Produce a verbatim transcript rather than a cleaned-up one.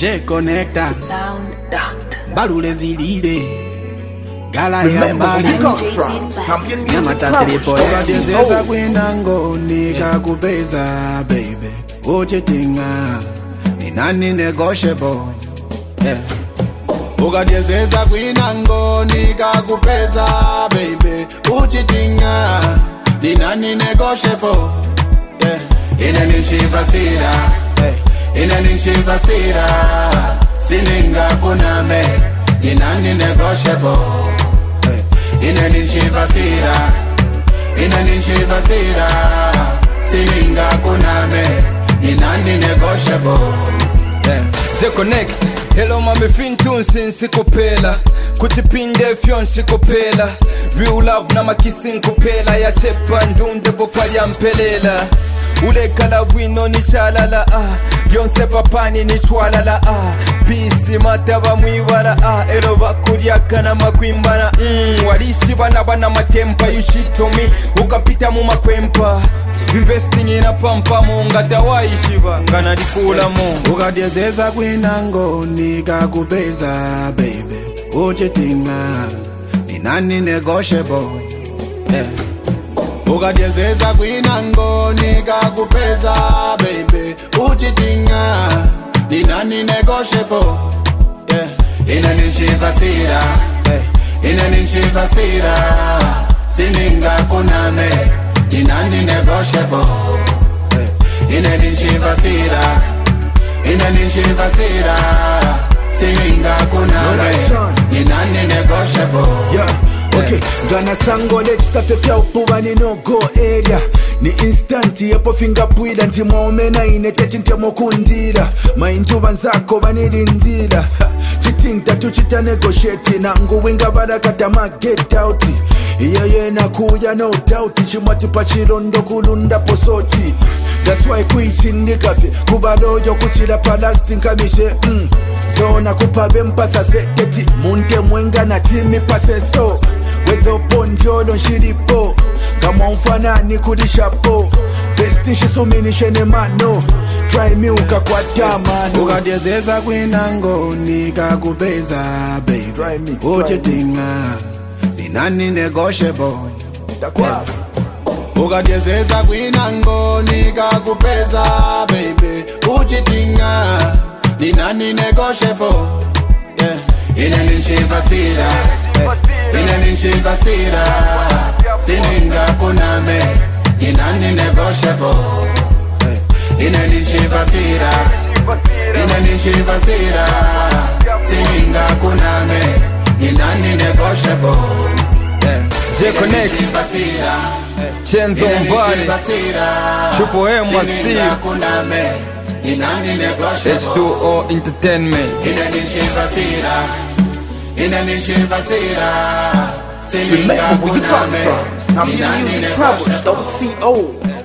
J-Connector Sound Doctor Balule zilide Gala ya Remember where mbali we come from. Champion music Nyamata tripo Ukadiezeza kwinango nikakupeza baby Uchitinga ni nani negotiable yeah. Ukadiezeza kwinango nikakupeza baby Uchitinga ni nani negotiable yeah. Inanishivasira hey. Inanishivasira Sininga kuname ni nani negotiable hey. Inanishivasira Inanishivasira Sininga kuname ni nani negotiable yeah. J-Connect Hello mami fintun sinsikopela Kuchipinde fyon sikopela Real love na makising kopela Ya chepa ndunde bopa ya mpelela Ule kala wino ni chalala ah Yonse papani ni chwalala ah Pisi mataba mwiwala ah Ero bakuriaka na makwimbana mm, Walishi bana bana matempa You cheat on me Ukapita mu makwempa Investing in a pampa munga tawaishiba Ngana dikula munga Ukadiezeza kwinango nikakupeza baby Uchitinga ni nani negotiable yeah. Ukadiezeza kwinango nikakupeza baby Uchitinga ni nani negotiable yeah. Inanishivasira hey. Inanishivasira Sininga kuname ni nani negotiable hey. Inanishivasira Inanishivasira Sininga kuname ni nani negotiable yeah. Okay, Ghana sango lechita fefya upuwa ni no go area Ni instanti yapo fingerpwila Nti maomena ineteti ntemo kundira Maintuba nzako banirindira Chitinta tuchita negotiate Na nguwinga barakata ma get out Iyo yena kuya no doubt Chimwati pachirondo kulunda posoti That's why kuichindikafe Kubaloyo kuchira palasti nkamishe mm. Zona kupabe mpasa seteti Munte mwenga na timi pase so Wezo ponjolo nshiripo Kama mfanani kudishapo Besti shisumini shene mano Try me ukakwata mano Ukadiezeza kwinango nikakupeza baby Try me, try Uchitinga ni nani negotiable Takwa Ukadiezeza kwinango nikakupeza baby Uchitinga ni nani negotiable yeah. Inanishivasira hey. Inanishivasira Sininga kuname ni nani negotiable hey. Inanishivasira Inanishivasira Sininga kuname ni nani negotiable yeah. J-Connect Chenzo Mbali Chupo Emwa C H two O Entertainment Inanishivasira Inanishivasira Remember where you come from. Champion music problems, don't see old.